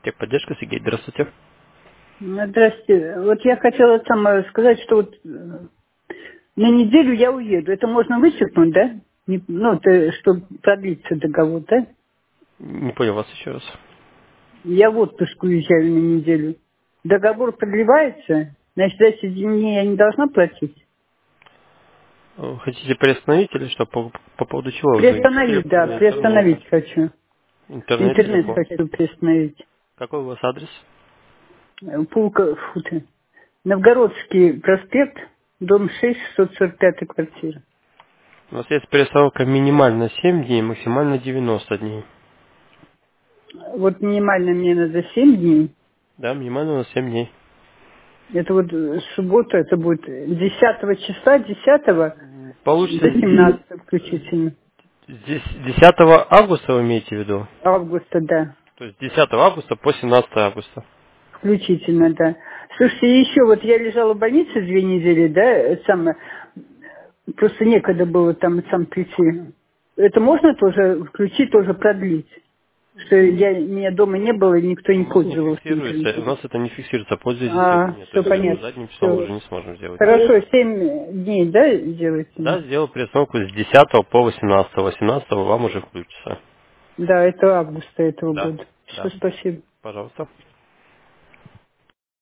Техподдержка, Сергей, здравствуйте. Здрасте. Вот я хотела сказать, что вот на неделю я уеду. Это можно вычеркнуть, да? Ну, это, чтобы продлиться договор, да? Не понял вас еще раз. Я в отпуск уезжаю на неделю. Договор продлевается, значит, за эти дни я не должна платить. Хотите приостановить или что? По поводу чего вы звоните? Приостановить, да, Телефона, интернета? приостановить хочу. Интернет или Интернет по? хочу приостановить. Какой у вас адрес? Новгородский проспект, дом 6, 645 квартира. У нас есть приостановка минимально 7 дней, максимально 90 дней. Вот минимально мне надо 7 дней. Да, минимально у нас 7 дней. Это вот суббота, это будет 10 числа, 10 Получится до 17 включительно. здесь 10 августа вы имеете в виду? Августа, да. То есть 10 августа по 17 августа. Включительно, да. Слушайте, еще вот я лежала в больнице 2 недели, да, просто некогда было там прийти. Это можно тоже включить, тоже продлить? Что меня дома не было, и никто не У нас не пользовался фиксируется, у интернетом. нас это не фиксируется, пользуйтесь как нет. То Все есть понятно. задним числом мы Все. уже не сможем сделать ничего. Хорошо, 7 дней, да, делаете? Да, сделал приостановку с 10 по 18. 18 вам уже включится. Да, это августа этого Да, года. Все, да. спасибо. Пожалуйста.